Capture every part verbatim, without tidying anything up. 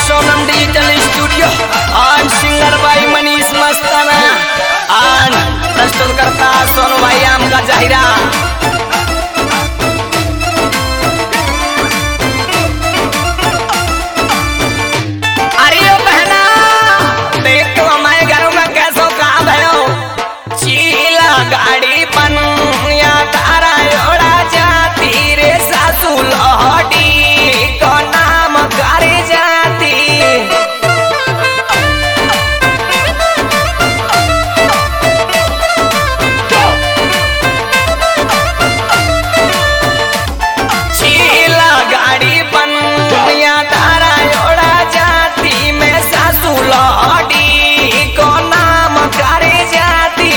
Sonam digital studio और singer भाई मनीष मस्ताना और प्रस्तुत करता सोनू भाई आम का जाहिरा। अरे बहना देख तो हमारे घरों में कैसो कहा भयो चीला गाड़ी पन या तारा योड़ा जाती रे सासू लौटी को नाम करे जाती। चीला गाड़ी पन या तारा योड़ा जाती में सासू लौटी को नाम करे जाती।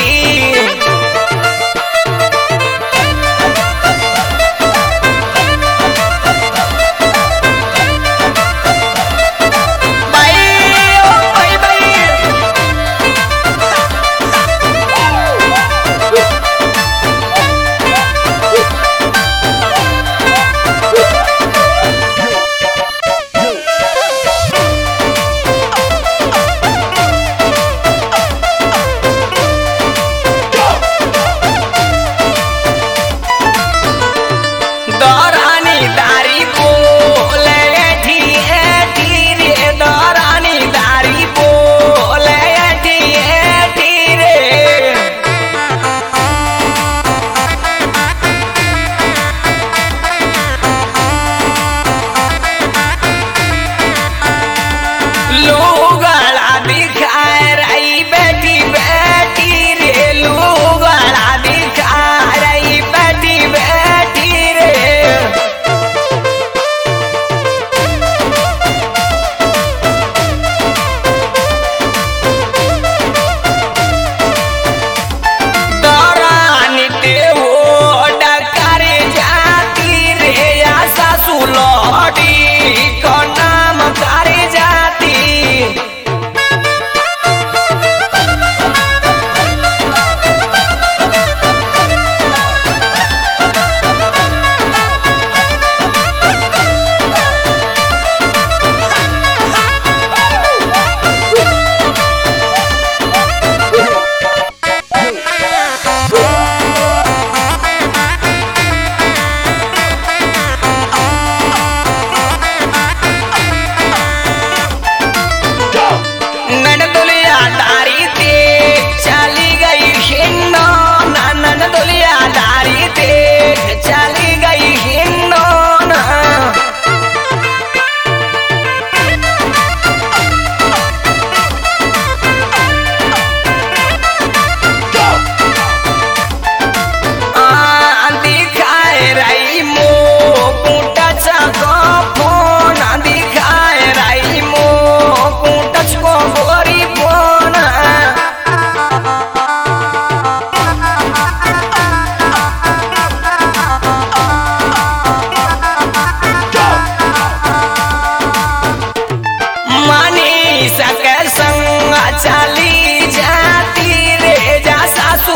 चली जाती रे जा सासू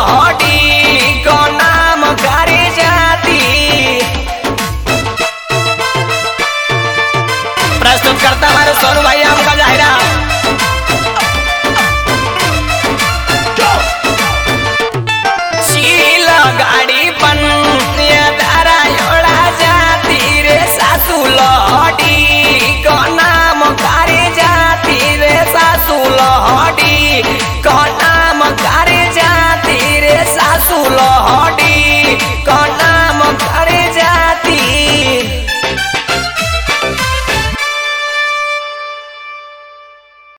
लौटी को नाम करे जाती। प्रस्तुत करता हमारे सोनू भाई आम का जाहिरा।